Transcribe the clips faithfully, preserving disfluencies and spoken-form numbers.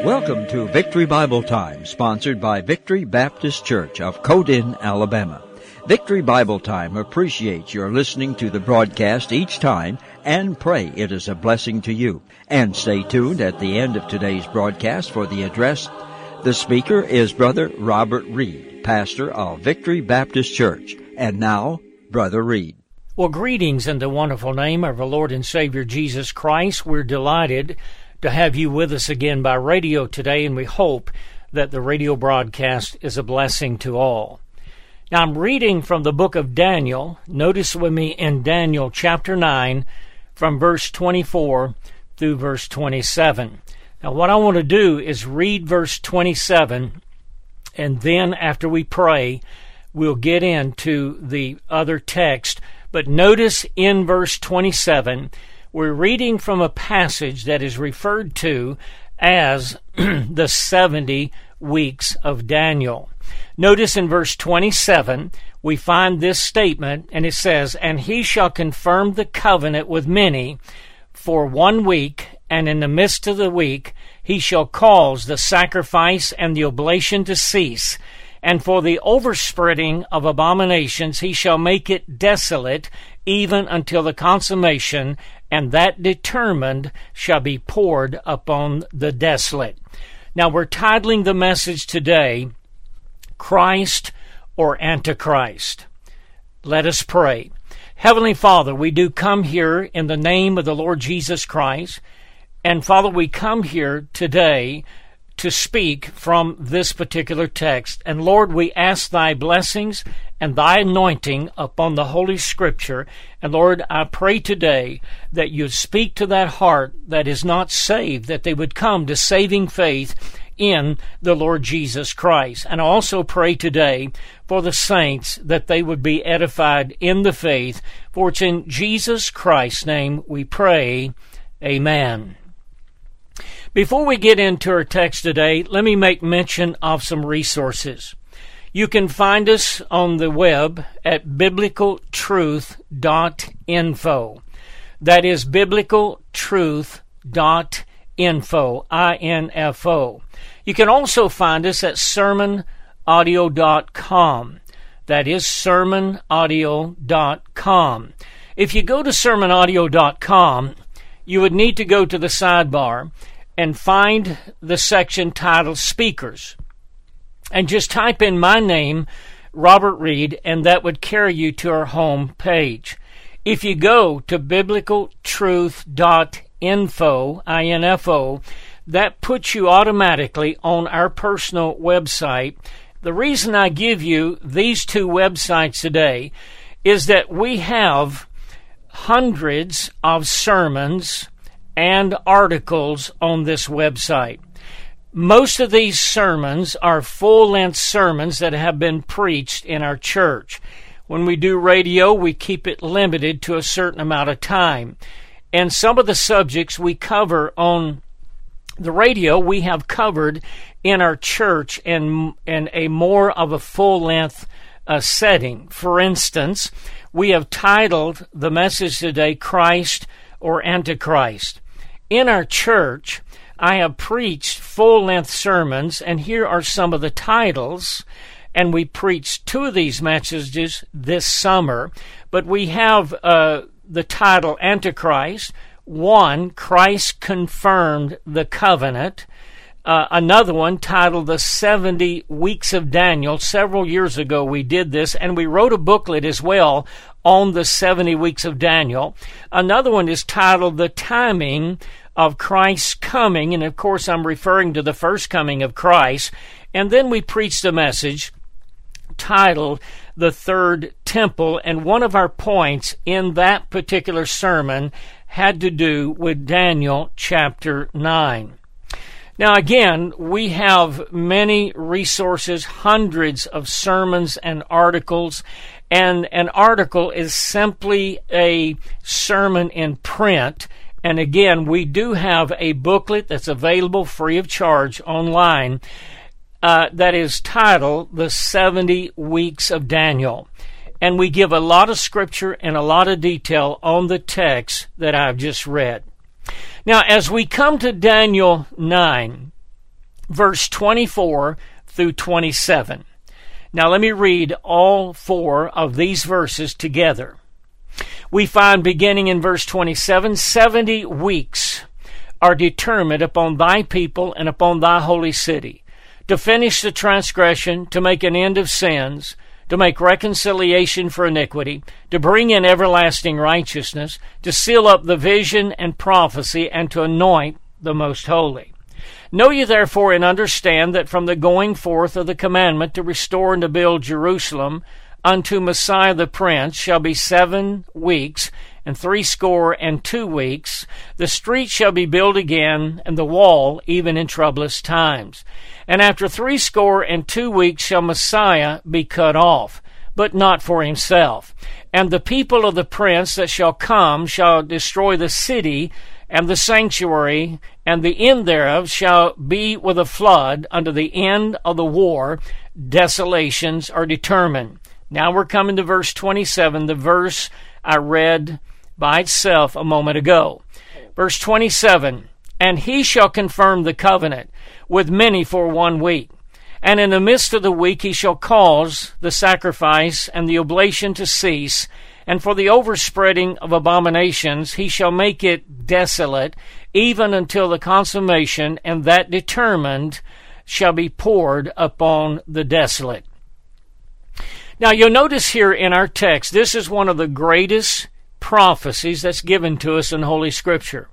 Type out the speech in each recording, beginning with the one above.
Welcome to Victory Bible Time, sponsored by Victory Baptist Church of Codin, Alabama. Victory Bible Time appreciates your listening to the broadcast each time and pray it is a blessing to you. And stay tuned at the end of today's broadcast for the address. The speaker is Brother Robert Reed, pastor of Victory Baptist Church. And now, Brother Reed. Well, greetings in the wonderful name of our Lord and Savior Jesus Christ. We're delighted to have you with us again by radio today, and we hope that the radio broadcast is a blessing to all. Now, I'm reading from the book of Daniel. Notice with me in Daniel chapter nine from verse twenty-four through verse twenty-seven. Now, what I want to do is read verse twenty-seven, and then after we pray, we'll get into the other text. But notice in verse twenty-seven, we're reading from a passage that is referred to as the seventy weeks of Daniel. Notice in verse twenty-seven, we find this statement, and it says, "And he shall confirm the covenant with many for one week, and in the midst of the week he shall cause the sacrifice and the oblation to cease. And for the overspreading of abominations he shall make it desolate, even until the consummation, and that determined shall be poured upon the desolate." Now, we're titling the message today, Christ or Antichrist. Let us pray. Heavenly Father, we do come here in the name of the Lord Jesus Christ. And Father, we come here today to speak from this particular text. And Lord, we ask thy blessings and thy anointing upon the Holy Scripture. And Lord, I pray today that you speak to that heart that is not saved, that they would come to saving faith in the Lord Jesus Christ. And I also pray today for the saints that they would be edified in the faith. For it's in Jesus Christ's name we pray. Amen. Before we get into our text today, let me make mention of some resources. You can find us on the web at biblical truth dot info. That is biblical truth dot info, I N F O. You can also find us at sermon audio dot com. That is sermon audio dot com. If you go to sermon audio dot com, you would need to go to the sidebar and find the section titled Speakers. And just type in my name, Robert Reed, and that would carry you to our home page. If you go to biblical truth dot info, I N F O, that puts you automatically on our personal website. The reason I give you these two websites today is that we have hundreds of sermons and articles on this website. Most of these sermons are full-length sermons that have been preached in our church. When we do radio, we keep it limited to a certain amount of time. And some of the subjects we cover on the radio, we have covered in our church in, in a more of a full-length uh, setting. For instance, we have titled the message today, Christ or Antichrist. In our church, I have preached full-length sermons, and here are some of the titles, and we preached two of these messages this summer, but we have uh, the title Antichrist. One, Christ confirmed the covenant. Uh, another one titled The seventy Weeks of Daniel. Several years ago we did this, and we wrote a booklet as well on the seventy Weeks of Daniel. Another one is titled The Timing of Christ's Coming, and of course I'm referring to the first coming of Christ. And then we preached a message titled The Third Temple, and one of our points in that particular sermon had to do with Daniel chapter nine. Now again, we have many resources, hundreds of sermons and articles, and an article is simply a sermon in print. And again, we do have a booklet that's available free of charge online uh, that is titled The seventy Weeks of Daniel. And we give a lot of scripture and a lot of detail on the text that I've just read. Now, as we come to Daniel nine, verse twenty-four through twenty-seven. Now let me read all four of these verses together. We find, beginning in verse twenty-seven, seventy weeks are determined upon thy people and upon thy holy city, to finish the transgression, to make an end of sins, to make reconciliation for iniquity, to bring in everlasting righteousness, to seal up the vision and prophecy, and to anoint the most holy. Know ye therefore and understand that from the going forth of the commandment to restore and to build Jerusalem unto Messiah the Prince shall be seven weeks, and threescore and two weeks. The street shall be built again, and the wall even in troublous times. And after threescore and two weeks shall Messiah be cut off, but not for himself. And the people of the prince that shall come shall destroy the city and the sanctuary, and the end thereof shall be with a flood unto the end of the war. Desolations are determined. Now we're coming to verse twenty-seven, the verse I read by itself a moment ago. Verse twenty-seven, and he shall confirm the covenant with many for one week. And in the midst of the week he shall cause the sacrifice and the oblation to cease, and for the overspreading of abominations he shall make it desolate, even until the consummation, and that determined shall be poured upon the desolate. Now you'll notice here in our text, this is one of the greatest prophecies that's given to us in Holy Scripture.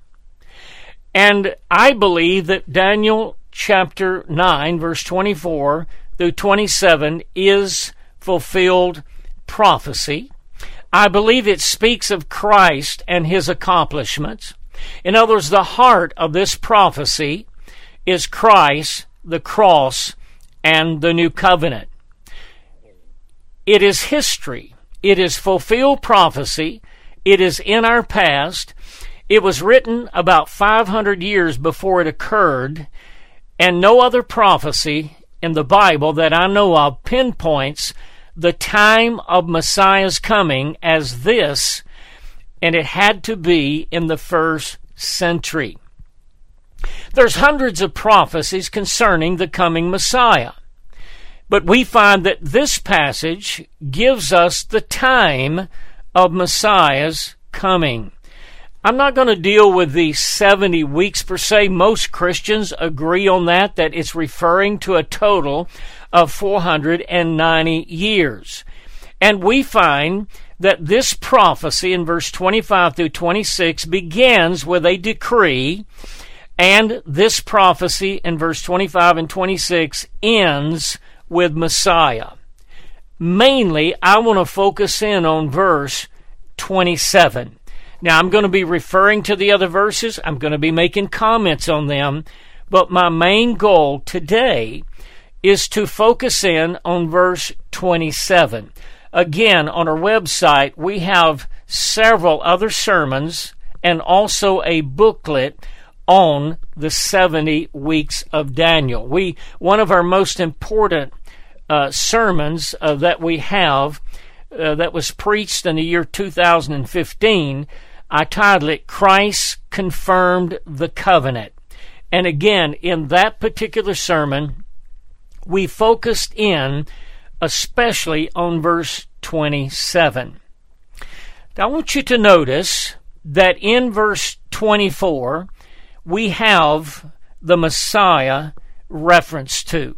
And I believe that Daniel chapter nine, verse twenty-four through twenty-seven is fulfilled prophecy. I believe it speaks of Christ and his accomplishments. In other words, the heart of this prophecy is Christ, the cross, and the new covenant. It is history. It is fulfilled prophecy. It is in our past. It was written about five hundred years before it occurred, and no other prophecy in the Bible that I know of pinpoints the time of Messiah's coming as this, and it had to be in the first century. There's hundreds of prophecies concerning the coming Messiah, but we find that this passage gives us the time of Messiah's coming. I'm not going to deal with the seventy weeks per se. Most Christians agree on that, that it's referring to a total of four hundred ninety years. And we find that this prophecy in verse twenty-five through twenty-six begins with a decree, and this prophecy in verse twenty-five and twenty-six ends with Messiah. Mainly, I want to focus in on verse twenty-seven. Now, I'm going to be referring to the other verses. I'm going to be making comments on them. But my main goal today is to focus in on verse twenty-seven. Again, on our website, we have several other sermons and also a booklet on the seventy weeks of Daniel. We one of our most important uh, sermons uh, that we have uh, that was preached in the year two thousand fifteen, I titled it, Christ Confirmed the Covenant. And again, in that particular sermon, we focused in especially on verse twenty-seven. Now, I want you to notice that in verse twenty-four, we have the Messiah referenced to.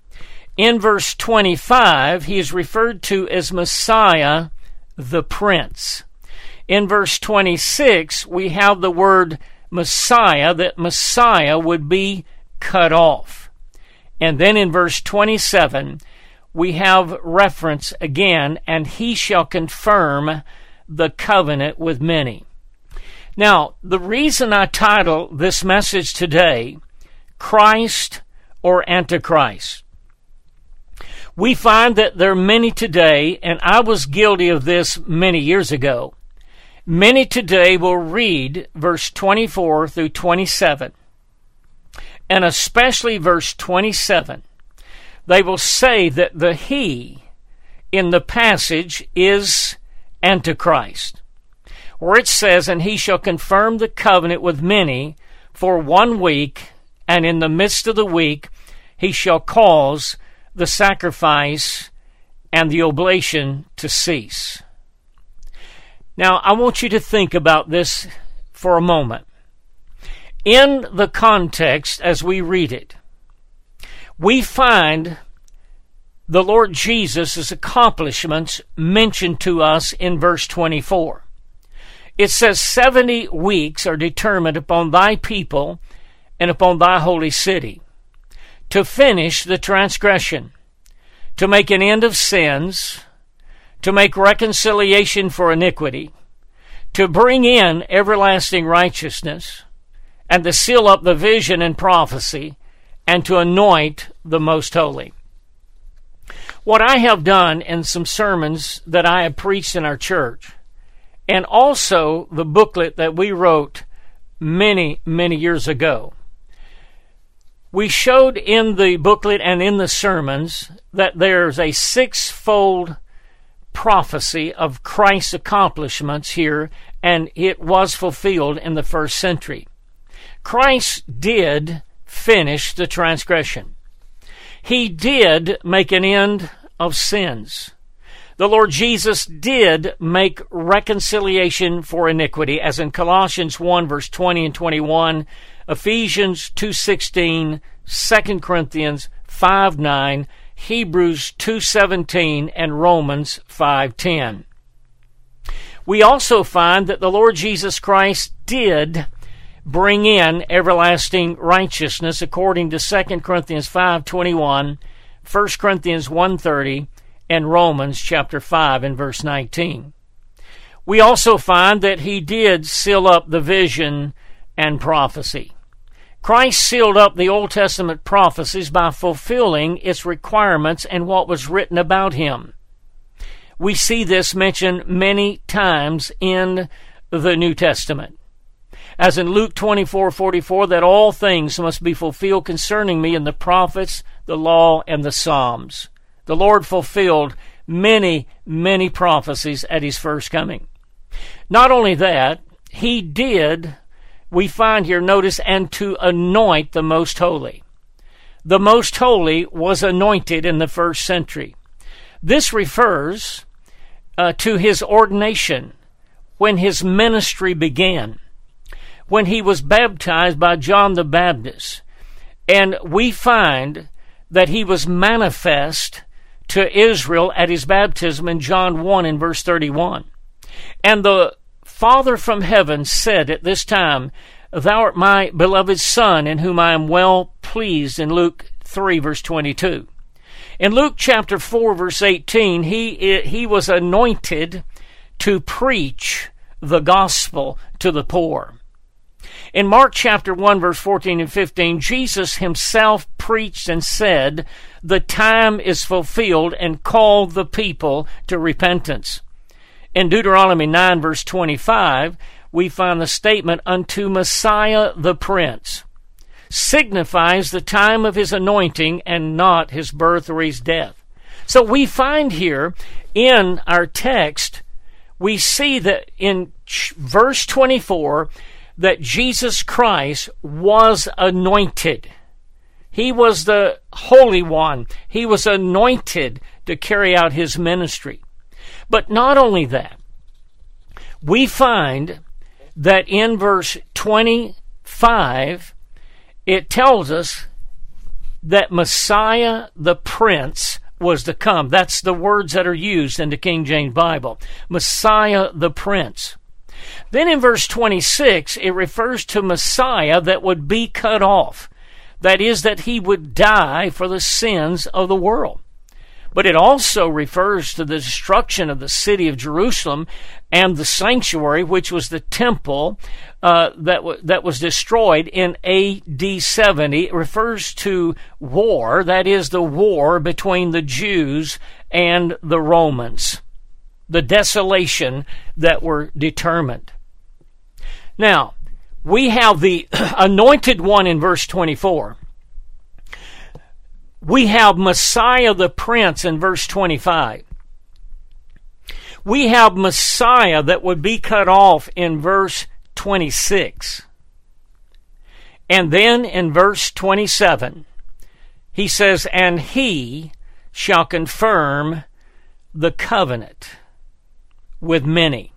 In verse twenty-five, he is referred to as Messiah the Prince. In verse twenty-six, we have the word Messiah, that Messiah would be cut off. And then in verse twenty-seven, we have reference again, and he shall confirm the covenant with many. Now, the reason I title this message today, Christ or Antichrist, we find that there are many today, and I was guilty of this many years ago. Many today will read verse twenty-four through twenty-seven, and especially verse twenty-seven. They will say that the he in the passage is Antichrist, where it says, and he shall confirm the covenant with many for one week, and in the midst of the week he shall cause the sacrifice and the oblation to cease. Now, I want you to think about this for a moment. In the context, as we read it, we find the Lord Jesus' accomplishments mentioned to us in verse twenty-four. It says, seventy weeks are determined upon thy people and upon thy holy city, to finish the transgression, to make an end of sins, to make reconciliation for iniquity, to bring in everlasting righteousness, and to seal up the vision and prophecy, and to anoint the most holy. What I have done in some sermons that I have preached in our church, and also the booklet that we wrote many, many years ago, we showed in the booklet and in the sermons that there's a six-fold prophecy of Christ's accomplishments here, and it was fulfilled in the first century. Christ did finish the transgression. He did make an end of sins. The Lord Jesus did make reconciliation for iniquity, as in Colossians one, verse twenty and twenty-one, Ephesians two sixteen, Second Corinthians five nine, Hebrews two seventeen, and Romans five ten. We also find that the Lord Jesus Christ did bring in everlasting righteousness according to Second Corinthians five twenty-one, First Corinthians one thirty, and Romans chapter five and verse nineteen. We also find that he did seal up the vision and prophecy. Christ sealed up the Old Testament prophecies by fulfilling its requirements and what was written about him. We see this mentioned many times in the New Testament. As in Luke twenty-four forty-four, that all things must be fulfilled concerning me in the prophets, the law, and the Psalms. The Lord fulfilled many, many prophecies at his first coming. Not only that, he did, we find here, notice, and to anoint the most holy. The most holy was anointed in the first century. This refers uh, to his ordination when his ministry began, when he was baptized by John the Baptist. And we find that he was manifest to Israel at his baptism in John one in verse thirty-one. And the Father from heaven said at this time, Thou art my beloved Son, in whom I am well pleased, in Luke three verse twenty-two. In Luke chapter four verse eighteen, he, he was anointed to preach the gospel to the poor. In Mark chapter one, verse fourteen and fifteen, Jesus himself preached and said, The time is fulfilled, and called the people to repentance. In Deuteronomy nine, verse twenty-five, we find the statement, Unto Messiah the Prince, signifies the time of his anointing and not his birth or his death. So we find here in our text, we see that in verse twenty-four, that Jesus Christ was anointed. He was the Holy One. He was anointed to carry out his ministry. But not only that, we find that in verse twenty-five, it tells us that Messiah the Prince was to come. That's the words that are used in the King James Bible. Messiah the Prince. Then in verse twenty-six, it refers to Messiah that would be cut off. That is, that he would die for the sins of the world. But it also refers to the destruction of the city of Jerusalem and the sanctuary, which was the temple uh, that, w- that was destroyed in A D seventy. It refers to war, that is, the war between the Jews and the Romans. The desolation that were determined. Now, we have the anointed one in verse twenty-four. We have Messiah the Prince in verse twenty-five. We have Messiah that would be cut off in verse twenty-six. And then in verse twenty-seven, he says, and he shall confirm the covenant with many.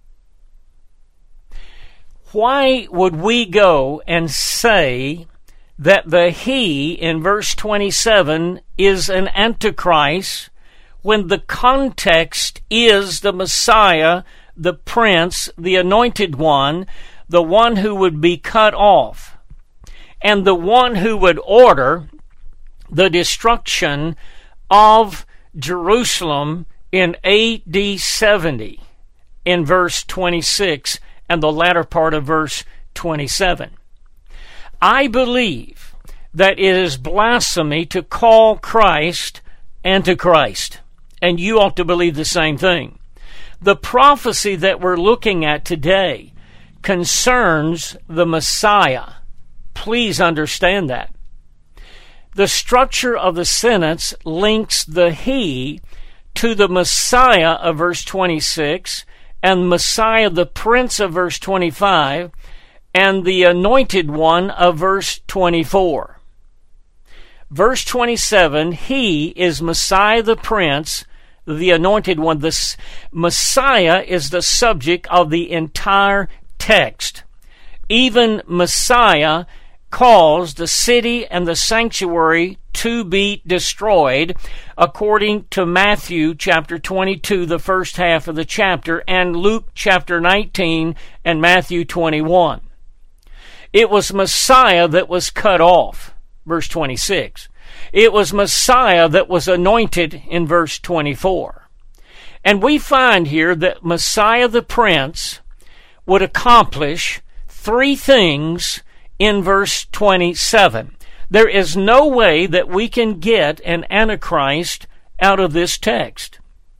Why would we go and say that the he in verse twenty-seven is an antichrist when the context is the Messiah, the Prince, the Anointed One, the one who would be cut off, and the one who would order the destruction of Jerusalem in A D seventy in verse twenty-six and the latter part of verse twenty-seven. I believe that it is blasphemy to call Christ Antichrist, and you ought to believe the same thing. The prophecy that we're looking at today concerns the Messiah. Please understand that. The structure of the sentence links the he to the Messiah of verse twenty-six and Messiah the Prince of verse twenty-five and the Anointed One of verse twenty-four. Verse twenty-seven, he is Messiah the Prince, the Anointed One. The Messiah is the subject of the entire text. Even Messiah caused the city and the sanctuary to be destroyed, according to Matthew chapter twenty-two, the first half of the chapter, and Luke chapter nineteen and Matthew twenty-one. It was Messiah that was cut off, verse twenty-six. It was Messiah that was anointed in verse twenty-four. And we find here that Messiah the Prince would accomplish three things in verse twenty-seven. There is no way that we can get an Antichrist out of this text.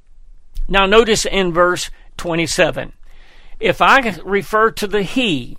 Now notice in verse twenty-seven, if I refer to the he,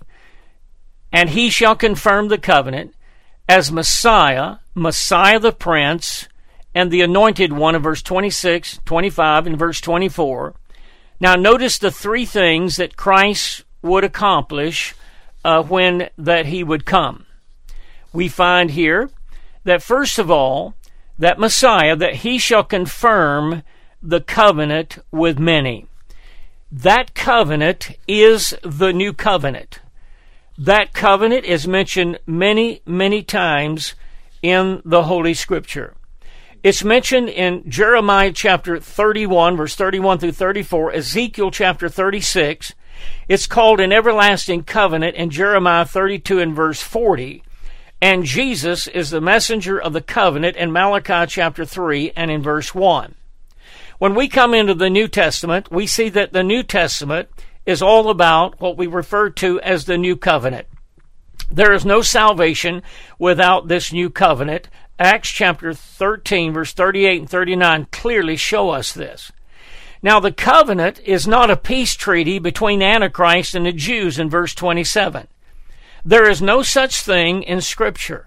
and he shall confirm the covenant, as Messiah, Messiah the Prince, and the Anointed One of verse twenty-six, twenty-five, and verse twenty-four. Now notice the three things that Christ would accomplish uh, when that he would come. We find here that first of all, that Messiah, that he shall confirm the covenant with many. That covenant is the new covenant. That covenant is mentioned many, many times in the Holy Scripture. It's mentioned in Jeremiah chapter thirty-one, verse thirty-one through thirty-four, Ezekiel chapter thirty-six. It's called an everlasting covenant in Jeremiah thirty-two and verse forty. And Jesus is the messenger of the covenant in Malachi chapter three and in verse one. When we come into the New Testament, we see that the New Testament is all about what we refer to as the new covenant. There is no salvation without this new covenant. Acts chapter thirteen, verse thirty-eight and thirty-nine clearly show us this. Now, the covenant is not a peace treaty between Antichrist and the Jews in verse twenty-seven. There is no such thing in Scripture.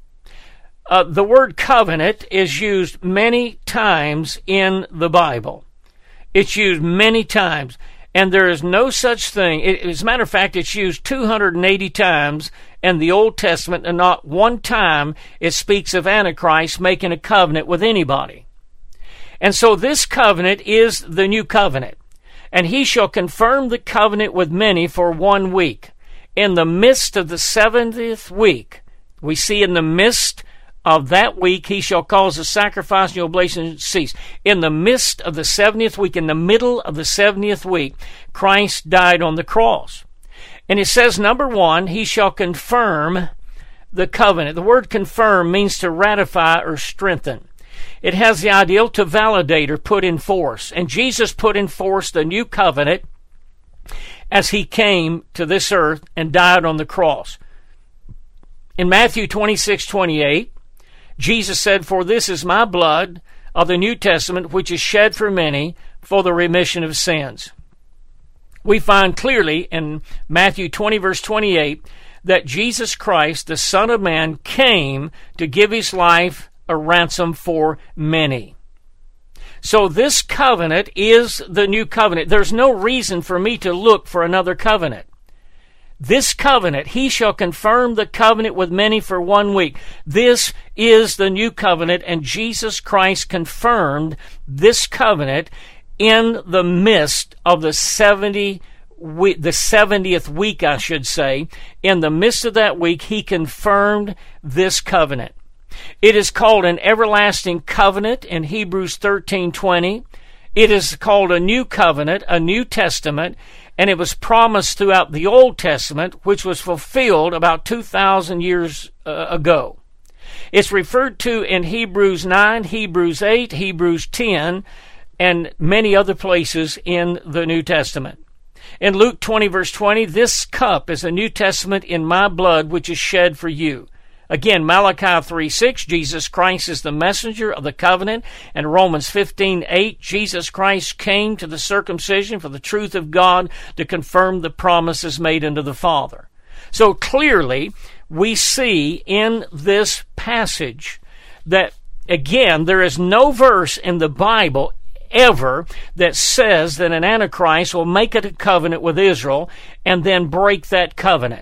Uh, the word covenant is used many times in the Bible. It's used many times. And there is no such thing. As a matter of fact, it's used two hundred eighty times in the Old Testament, and not one time it speaks of Antichrist making a covenant with anybody. And so this covenant is the new covenant. And he shall confirm the covenant with many for one week. In the midst of the seventieth week, we see in the midst of that week, he shall cause the sacrifice and the oblation to cease. In the midst of the seventieth week, in the middle of the seventieth week, Christ died on the cross. And it says, number one, he shall confirm the covenant. The word confirm means to ratify or strengthen. It has the idea to validate or put in force. And Jesus put in force the new covenant as he came to this earth and died on the cross. In Matthew twenty-six twenty-eight, Jesus said, for this is my blood of the New Testament, which is shed for many for the remission of sins. We find clearly in Matthew twenty, verse twenty-eight, that Jesus Christ, the Son of Man, came to give his life a ransom for many. So this covenant is the new covenant. There's no reason for me to look for another covenant. This covenant, he shall confirm the covenant with many for one week. This is the new covenant, and Jesus Christ confirmed this covenant in the midst of the seventy week, the seventieth week, I should say. In the midst of that week, he confirmed this covenant. It is called an everlasting covenant in Hebrews thirteen twenty. It is called a new covenant, a New Testament, and it was promised throughout the Old Testament, which was fulfilled about two thousand years uh, ago. It's referred to in Hebrews nine, Hebrews eight, Hebrews ten, and many other places in the New Testament. In Luke twenty, verse twenty, this cup is a New Testament in my blood, which is shed for you. Again, Malachi three six, Jesus Christ is the messenger of the covenant. And Romans fifteen eight, Jesus Christ came to the circumcision for the truth of God to confirm the promises made unto the Father. So clearly, we see in this passage that, again, there is no verse in the Bible ever that says that an Antichrist will make a covenant with Israel and then break that covenant.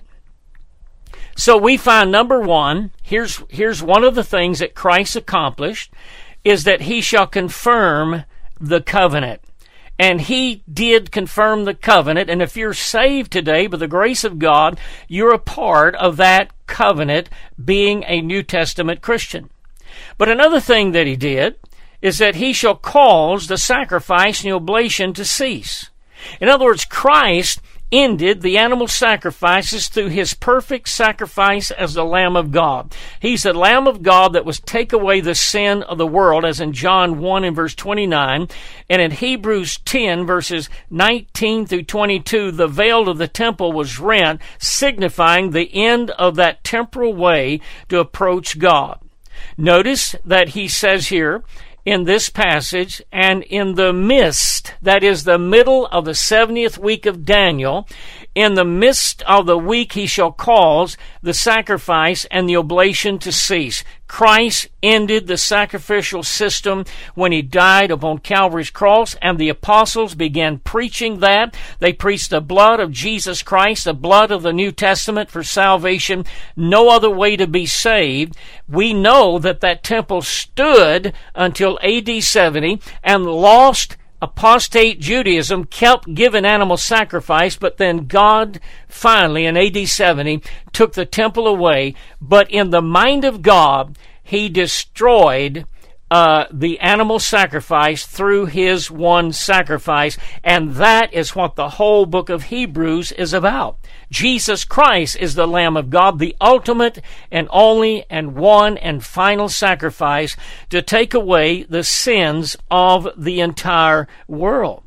So we find, number one, here's, here's one of the things that Christ accomplished, is that he shall confirm the covenant. And he did confirm the covenant, and if you're saved today by the grace of God, you're a part of that covenant being a New Testament Christian. But another thing that he did is that he shall cause the sacrifice and the oblation to cease. In other words, Christ ended the animal sacrifices through his perfect sacrifice as the Lamb of God. He's the Lamb of God that was take away the sin of the world, as in John one and verse twenty-nine. And in Hebrews ten, verses nineteen through twenty-two, the veil of the temple was rent, signifying the end of that temporal way to approach God. Notice that he says here, in this passage, and in the midst, that is the middle of the seventieth week of Daniel, in the midst of the week he shall cause the sacrifice and the oblation to cease. Christ ended the sacrificial system when he died upon Calvary's cross, and the apostles began preaching that. They preached the blood of Jesus Christ, the blood of the New Testament for salvation, no other way to be saved. We know that that temple stood until A D seventy, and lost apostate Judaism kept giving animal sacrifice, but then God finally in A D seventy took the temple away. But in the mind of God, he destroyed uh, the animal sacrifice through his one sacrifice, and that is what the whole book of Hebrews is about. Jesus Christ is the Lamb of God, the ultimate and only and one and final sacrifice to take away the sins of the entire world.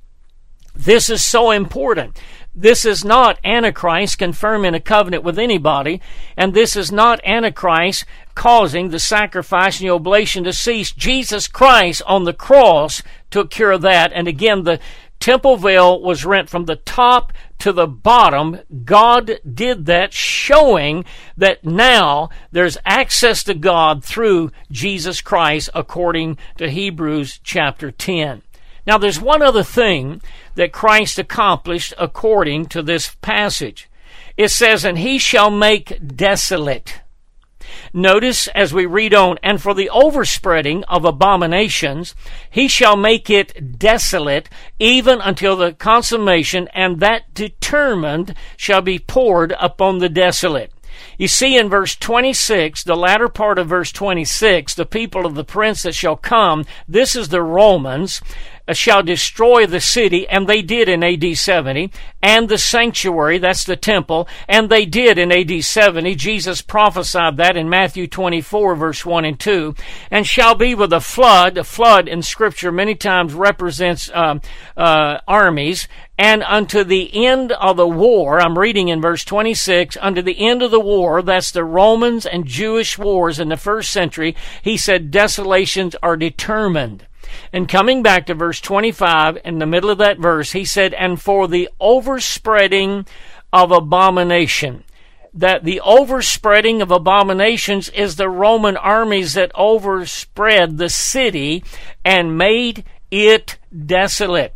This is so important. This is not Antichrist confirming a covenant with anybody, and this is not Antichrist causing the sacrifice and the oblation to cease. Jesus Christ on the cross took care of that, and again, the temple veil was rent from the top to the bottom. God did that, showing that now there's access to God through Jesus Christ, according to Hebrews chapter ten. Now, there's one other thing that Christ accomplished according to this passage. It says, and he shall make desolate. Notice as we read on, and for the overspreading of abominations, he shall make it desolate, even until the consummation, and that determined shall be poured upon the desolate. You see in verse twenty-six, the latter part of verse twenty-six, the people of the prince that shall come, this is the Romans, shall destroy the city, and they did in A D seventy, and the sanctuary, that's the temple, and they did in A D seventy. Jesus prophesied that in Matthew twenty-four, verse one and two, and shall be with a flood. A flood in Scripture many times represents um, uh, armies, and unto the end of the war, I'm reading in verse twenty-six, unto the end of the war, that's the Romans and Jewish wars in the first century, he said desolations are determined. And coming back to verse twenty-five, in the middle of that verse, he said, and for the overspreading of abomination. That the overspreading of abominations is the Roman armies that overspread the city and made it desolate.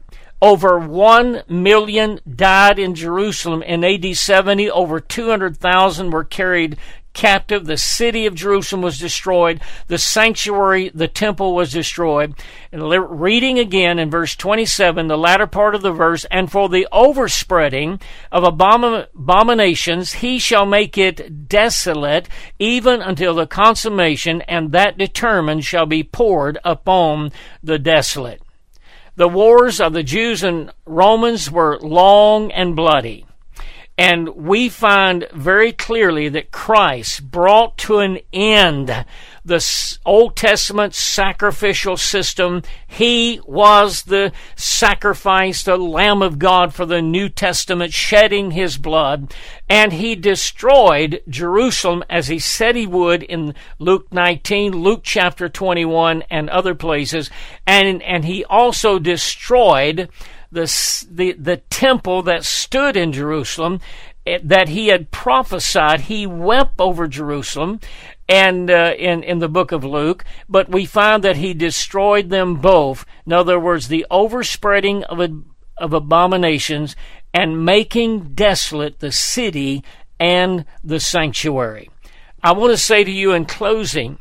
Over one million died in Jerusalem in A D seventy. Over two hundred thousand were carried captive. The city of Jerusalem was destroyed. The sanctuary, the temple, was destroyed. And reading again in verse twenty-seven, the latter part of the verse, and for the overspreading of abomin- abominations, he shall make it desolate, even until the consummation, and that determined shall be poured upon the desolate. The wars of the Jews and Romans were long and bloody. And we find very clearly that Christ brought to an end the Old Testament sacrificial system. He was the sacrifice, the Lamb of God for the New Testament, shedding his blood. And he destroyed Jerusalem as he said he would in Luke nineteen, Luke chapter twenty-one, and other places. And, and he also destroyed The, the the temple that stood in Jerusalem that he had prophesied. He wept over Jerusalem and uh, in, in the book of Luke, but we find that he destroyed them both. In other words, the overspreading of, of abominations and making desolate the city and the sanctuary. I want to say to you in closing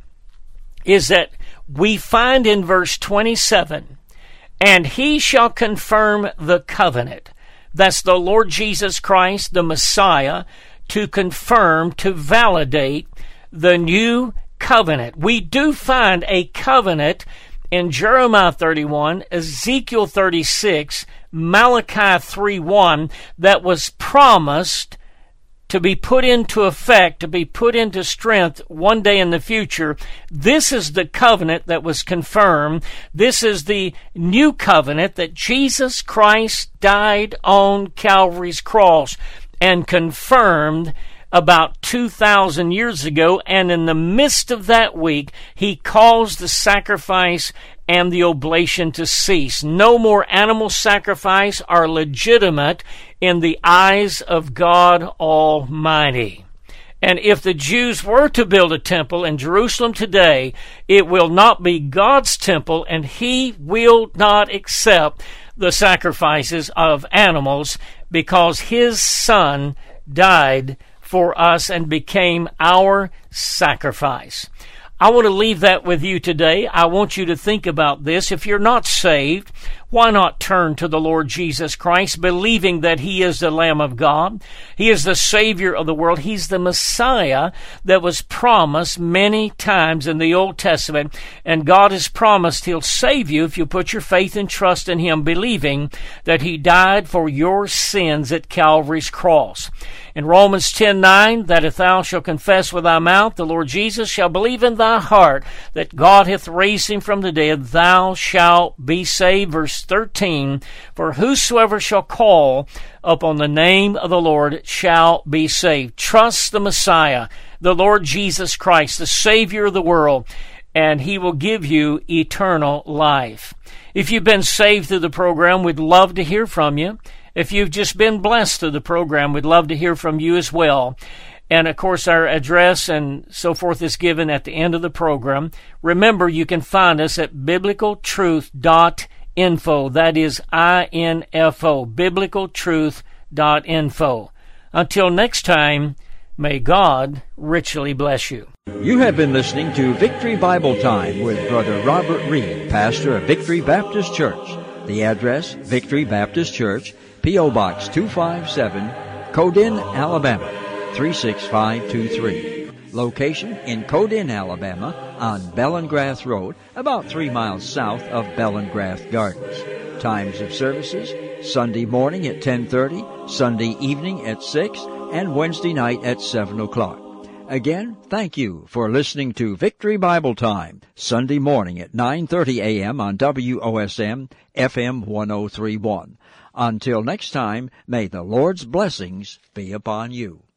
is that we find in verse twenty-seven, and he shall confirm the covenant. That's the Lord Jesus Christ, the Messiah, to confirm, to validate the new covenant. We do find a covenant in Jeremiah thirty-one, Ezekiel thirty-six, Malachi three one that was promised to be put into effect, to be put into strength one day in the future. This is the covenant that was confirmed. This is the new covenant that Jesus Christ died on Calvary's cross and confirmed about two thousand years ago. And in the midst of that week, he caused the sacrifice and the oblation to cease. No more animal sacrifice are legitimate in the eyes of God Almighty. And if the Jews were to build a temple in Jerusalem today, it will not be God's temple, and he will not accept the sacrifices of animals, because his Son died for us and became our sacrifice. I want to leave that with you today. I want you to think about this. If you're not saved, why not turn to the Lord Jesus Christ, believing that he is the Lamb of God? He is the Savior of the world. He's the Messiah that was promised many times in the Old Testament. And God has promised he'll save you if you put your faith and trust in him, believing that he died for your sins at Calvary's cross. In Romans ten nine, that if thou shalt confess with thy mouth the Lord Jesus, shall believe in thy heart that God hath raised him from the dead, thou shalt be saved. Verse thirteen, for whosoever shall call upon the name of the Lord shall be saved. Trust the Messiah, the Lord Jesus Christ, the Savior of the world, and he will give you eternal life. If you've been saved through the program, we'd love to hear from you. If you've just been blessed through the program, we'd love to hear from you as well. And, of course, our address and so forth is given at the end of the program. Remember, you can find us at biblical truth dot info. That is I N F O, biblical truth dot info. Until next time, may God richly bless you. You have been listening to Victory Bible Time with Brother Robert Reed, pastor of Victory Baptist Church. The address, Victory Baptist Church, P O. Box two five seven, Codin, Alabama, three six five two three. Location in Codin, Alabama, on Bellengrath Road, about three miles south of Bellengrath Gardens. Times of services, Sunday morning at ten thirty, Sunday evening at six, and Wednesday night at seven o'clock. Again, thank you for listening to Victory Bible Time, Sunday morning at nine thirty a.m. on W O S M F M one oh three point one. Until next time, may the Lord's blessings be upon you.